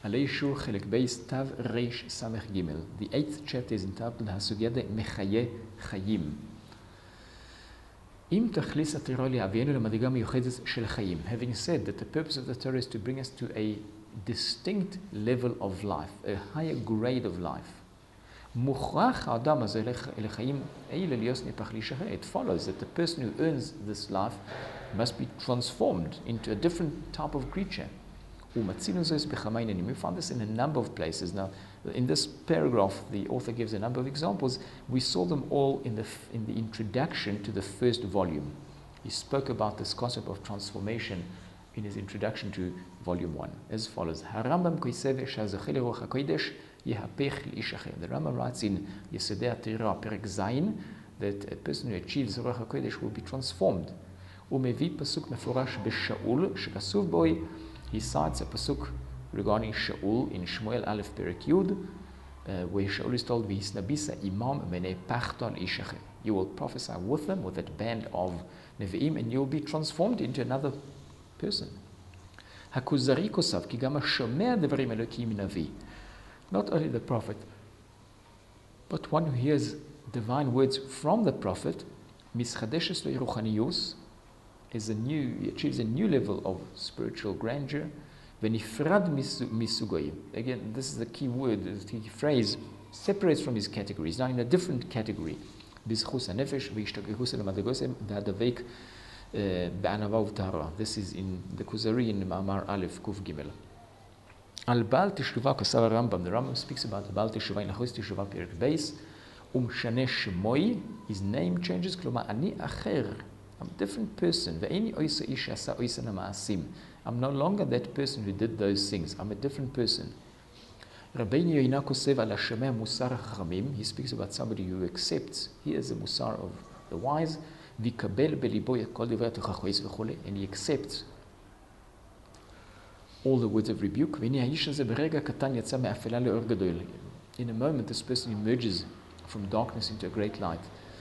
עלי שור חלק בייס תו ריש סמך גימל. The 8th chapter is entitled הסוגיה מחיה חיים. אם תכליס התורה להביאנו למדרגה מיוחדת של חיים. Having said that the purpose of the Torah is to bring us to a distinct level of life, a higher grade of life. מוכרח האדם הזה לחיים אלה להיות נהפך להישחר. It follows that the person who earns this life must be transformed into a different type of creature. ומצינו זאת בכמה עניינים. We found this in a number of places. Now, in this paragraph, the author gives a number of examples. We saw them all in the introduction to the first volume. He spoke about this concept of transformation in his introduction to volume 1, as follows. הרמב"ם כותב שהזוכה לרוח הקודש יהפך לאיש אחר. The Rambam writes in יסודי התורה, פרק ז', that a person who achieves רוח הקודש will be transformed. הוא מביא פסוק מפורש בשאול, שכתוב בו, he cites a pasuk regarding Shaul in Shmuel Aleph Perek Yud, where Shaul is told, "V'hisnabisa imam menei pachton ishacher." You will prophesy with them, with that band of Nevi'im, and you will be transformed into another person. Hakuzari kosav ki gam hashomea devarim elokim navi. Not only the prophet, but one who hears divine words from the prophet, mischadeshes lo ruchaniyus, he achieves a new level of spiritual grandeur. Venifrad misugoyim. Again, this is the key word, the key phrase, separates from his categories. Now in a different category. Bizchus hanefesh v'ishtagegus el-madagosem v'adavek b'anava uv'tahara. This is in the Kuzari in Ma'amar Aleph Kuf Gimel. Al Baal Teshuvah Kasav Rambam. The Rambam speaks about the Baal Teshuvah in Achos Teshuvah Perek Beis. Shane Shemoi, his name changes. Kloma ani acher. I'm a different person. I'm no longer that person who did those things. I'm a different person. He speaks about somebody who accepts. He is the musar of the wise. And he accepts all the words of rebuke. In a moment, this person emerges from darkness into a great light.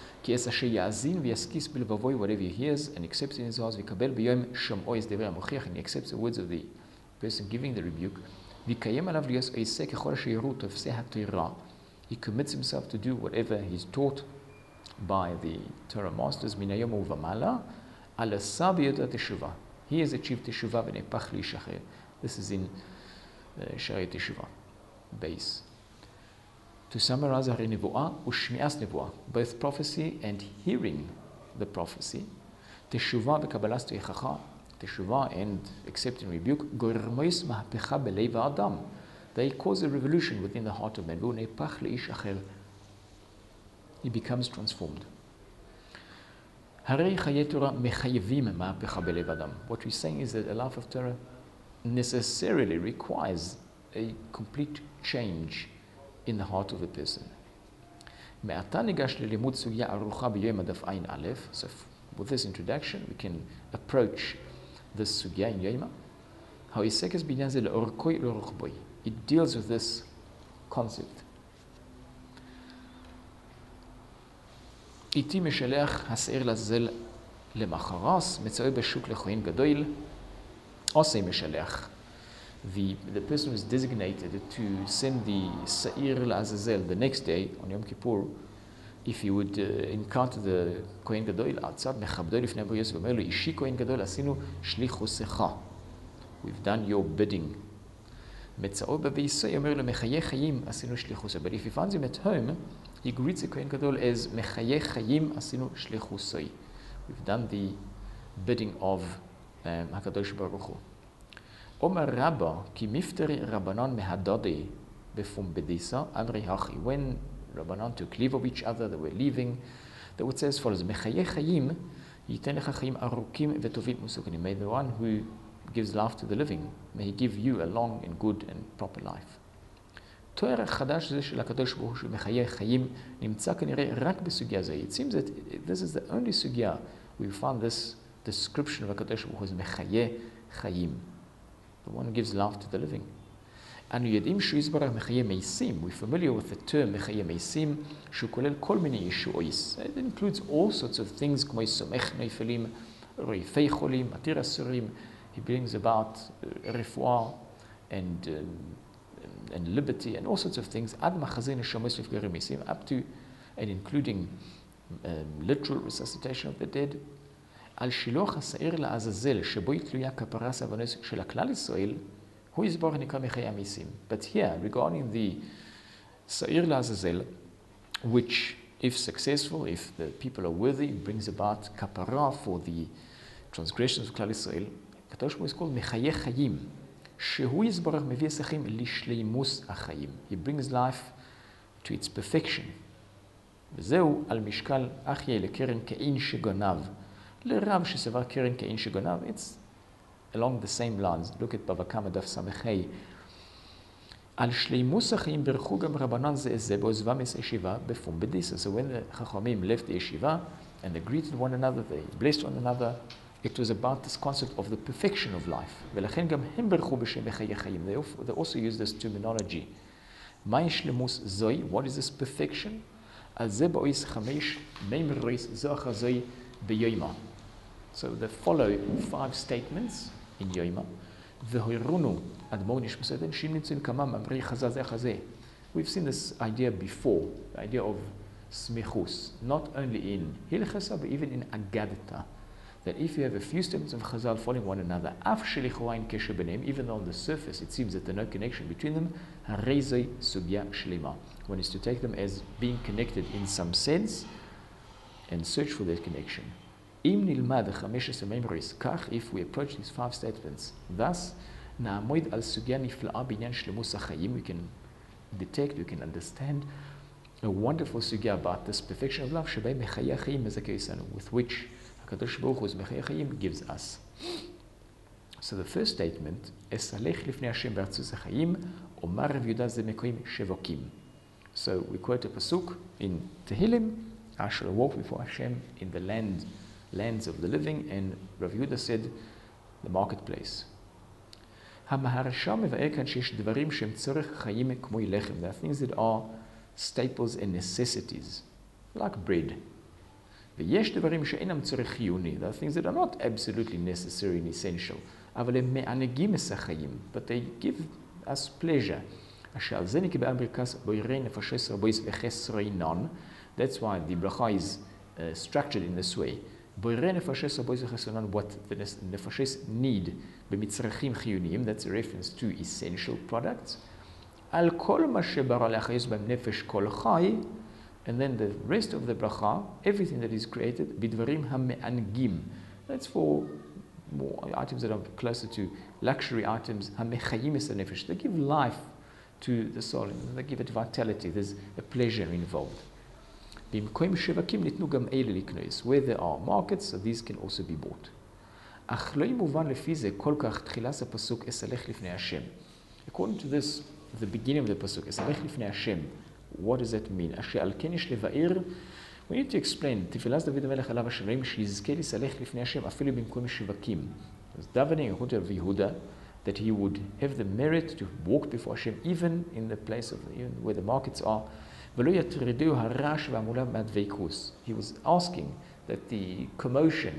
Whatever he hears and accepts in his heart, and he accepts the words of the person giving the rebuke. He commits himself to do whatever he's taught by the Torah masters. He has achieved teshuvah. This is in Shari Teshuvah base. To summarize, both prophecy and hearing the prophecy, teshuvah and accepting rebuke, they cause a revolution within the heart of man. He becomes transformed. What we're saying is that a life of Torah necessarily requires a complete change in the heart of a person. So with this introduction, we can approach this sugya in Yoima. It deals with this concept. איתי משלח השעיר לעזאזל למחרס, מצוי בשוק לכהן גדול, עושה משלח. The person who is designated to send the Sa'ir al-Azazel the next day on Yom Kippur, if he would encounter the Kohen Gadol outside, mechabdo lifnei Abu Yosef, omer lo, ishi Kohen Gadol, asinu shlichusecha. We've done your bidding. Metzao b'veisoi, omer lo, mechayeh chayim, asinu shlichusei. But if he finds him at home, he greets the Kohen Gadol as mechayeh chayim, asinu shlichusei. We've done the bidding of HaKadosh Baruch Hu. Omer Rabba, ki mifteri Rabbanan mehadade befum bedisa, amri hachi. When Rabbanan took leave of each other, they were leaving, the word says as follows, mechayeh chayim, yiten lecha chayim arukim vetovim musukanim. May the one who gives life to the living, may he give you a long and good and proper life. תואר החדש זה של הקדוש ברוך הוא שהוא מחיה חיים נמצא כנראה רק בסוגיה זו. It seems that this is the only סוגיה we found this description of הקדוש ברוך הוא זה מחיה חיים. The one who gives life to the living. אנו יודעים שהוא יסברך מחיה מייסים. We're familiar with the term מחיה מייסים שהוא כולל כל מיני ישועיס. It includes all sorts of things כמו סומך נפלים, רעיפי חולים, מתיר אסורים. He brings about רפואה and and liberty and all sorts of things, ad machazin neshamos lifgei misim, up to and including literal resuscitation of the dead. על שילוח השעיר לעזאזל שבו היא תלויה כפרה סבנוס של הכלל ישראל, הוא יסבור נקרא מחיי המיסים. But here, regarding the Sa'ir La'azazel, which, if successful, if the people are worthy, brings about kapara for the transgressions of Klal Yisrael, Kadosh Baruch Hu is called Mechaye Chayim. Shehu Yisborach Mevie Sechim Lishleimus Achayim. He brings life to its perfection. וזהו על משקל אחיה לקרן קעין שגנב. לרב שסבר קרן קעין שגנב. It's along the same lines. Look at Bava Kama Daf Samechei. על שלימוס החיים ברכו גם רבנן זה זה בעוזבם את הישיבה בפום בדיסה. So when the Chachamim left the yeshiva and they greeted one another, they blessed one another, it was about this concept of the perfection of life. ולכן גם הם ברכו בשם מחיי חיים. They also use this terminology. מהי שלימוס זוי? What is this perfection? על זה באויס חמש מימריס זו אחר זוי ביומה. So they follow 5 statements in יומה. והוירונו אדמוניש בסדר, שהם נמצאים כמה מאמרי חז"ל זה חזה. We've seen this idea before, the idea of smichus, not only in Hilchasa, but even in Agadata. That if you have a few statements of Chazal following one another, af shelichora in kesher b'neim, even though on the surface it seems that there's no connection between them, harezei sugya shlema. One is to take them as being connected in some sense and search for that connection. Im nilmad 15 memories, kach, if we approach these 5 statements, thus, na'amoid al sugya nifla'a binyan shlemus hachayim, we can detect, we can understand a wonderful sugya about this perfection of love, shebei mechayei chayim mezakei yisanu, with which HaKadosh Baruch Hu's mechayei chayim gives us. So the first statement, esalech lifnei Hashem be'artzos hachayim, omar Rav Yehuda ze mekoim shevokim. So we quote a pasuk in Tehillim, I shall walk before Hashem in the lands of the living, and Rav Yehuda said, the marketplace. המהרש"ם מבאר כאן שיש דברים שהם צורך חיים כמו לחם. There are things that are staples and necessities, like bread. ויש דברים שאינם צורך חיוני. There are things that are not absolutely necessary and essential. אבל הם מענגים את החיים, but they give us pleasure. אשר על זה נקבע ברכת בוירי נפשי רבויס וחסרינן. That's why the bracha is structured in this way. בוירי נפשי רבויס וחסרינן, what the nefashis need במצרכים חיוניים, that's a reference to essential products. על כל מה שברא להחייס בהם נפש כל חי, and then the rest of the bracha, everything that is created, בדברים המענגים. That's for more items that are closer to luxury items, המחיים את הנפש. They give life to the soul, and they give it vitality. There's a pleasure involved. במקום שווקים ניתנו גם אלה לקנוס. Where there are markets, so these can also be bought. אך לא מובן לפי זה כל כך תחילת הפסוק אסלך לפני השם. According to this, the beginning of the pasuk, אסלך לפני השם, what does that mean? אשר על כן יש לבאר, we need to explain, תפילת דוד המלך עליו השלום, שיזכה לסלך לפני השם אפילו במקום שווקים. It's davening according to Rav Yehuda, that he would have the merit to walk before Hashem, even in the place of, even where the markets are. ולא יטרדו הרעש והמולה מהדבקות. He was asking that the commotion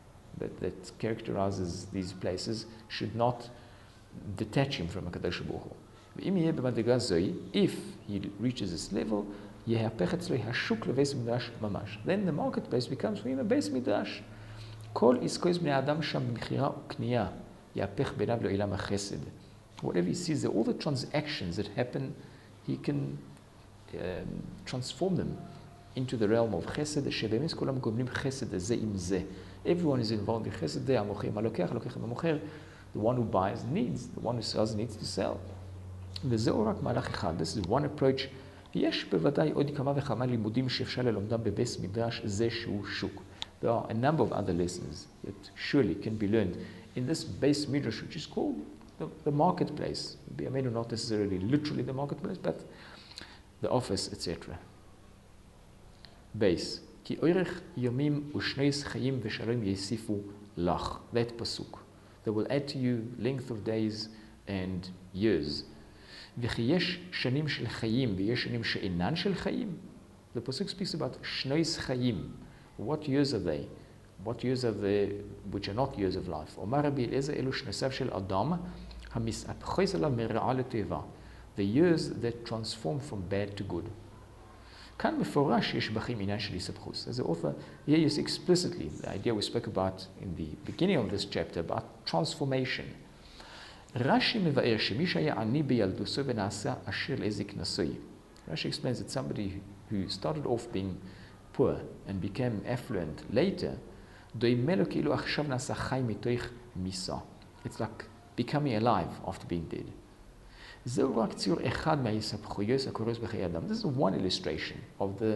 that characterizes these places should not detach him from HaKadosh Baruch Hu. ואם יהיה במדרגה זוהי, if he reaches this level, יהפך אצלו השוק לבית מדרש ממש. Then the marketplace becomes for him a base midrash. כל עסקו בני האדם שם במכירה וקנייה, יהפך ביניו לעולם החסד. Whatever he sees, all the transactions that happen, he can transform them into the realm of chesed, שבאמת כולם גומלים חסד זה עם זה. Everyone is involved in chesed, זה המוכר, הלוקח, הלוקח המוכר. The one who buys needs, the one who sells needs to sell. וזהו רק מהלך אחד. This is one approach. יש בוודאי עוד כמה וכמה לימודים שאפשר ללומדם בבית מדרש זה שהוא שוק. There are a number of other lessons that surely can be learned in this base midrash, which is called the marketplace. I mean, not necessarily literally the marketplace, but the office, etc. Base. כי אורך ימים ושנויס חיים ושלום יסיפו לך. That pasuk. They will add to you length of days and years. וכי יש שנים של חיים ויש שנים שאינן של חיים. The pasuk speaks about שנויס חיים. What years are they? What years are they which are not years of life? אומר רבי אליעזר אלו שנסיו של אדם המסתפחים עליו מרעה לטובה. the years that transform from bad to good. כאן מפורש יש בכם עניין של היסבכות. As the author, here you see explicitly the idea we spoke about in the beginning of this chapter about transformation. רש"י מבאר שמי שהיה עני בילדוסו ונעשה עשיר לזקנתו. Rashi explains that somebody who started off being poor and became affluent later, דומה לו כאילו עכשיו נעשה חי מתוך מיסה. It's like becoming alive after being dead. זהו רק ציור אחד מההיסבכויות הקורות בחיי אדם. This is one illustration of the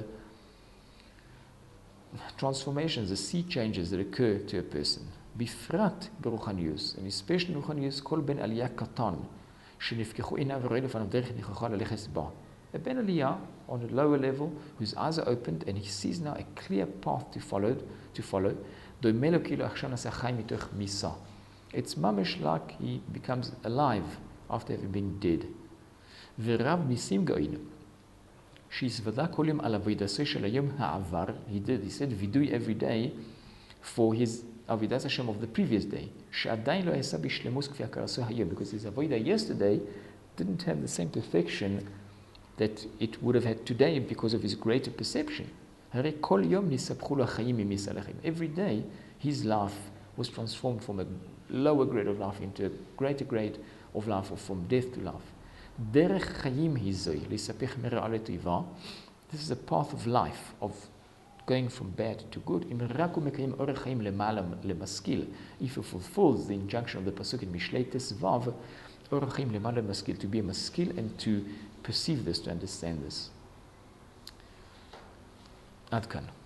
transformations, the sea changes that occur to a person. בפרט ברוחניוס, and especially ברוחניוס, כל בן עלייה קטן, שנפקחו עיניו ורואה לפניו דרך נכוחה ללכת בה. A Ben Aliyah on a lower level, whose eyes are opened and he sees now a clear path to follow, דומה לו כאילו עכשיו נעשה חי מתוך מיסה. It's mamish like he becomes alive after having been dead. ורב ניסים גאינו, שהזוודה כל יום על עבודתו של היום העבר, he said וידוי every day for his עבודת השם of the previous day, שעדיין לא עשה בשלמות כפי הכרסו היום, because his עבודה yesterday didn't have the same perfection that it would have had today because of his greater perception. הרי כל יום נספחו לו החיים ממיסה לחיים. Every day his life was transformed from a lower grade of life into a greater grade of life, or from death to life. דרך חיים היא זוהי, לספח מרע לטובה. This is a path of life, of going from bad to good. אם רק הוא מקיים אורח חיים למעלה למשכיל, if he fulfills the injunction of the pasuk in משלי ט"ו, אורח חיים למעלה למשכיל, to be a משכיל and to perceive this, to understand this. עד כאן.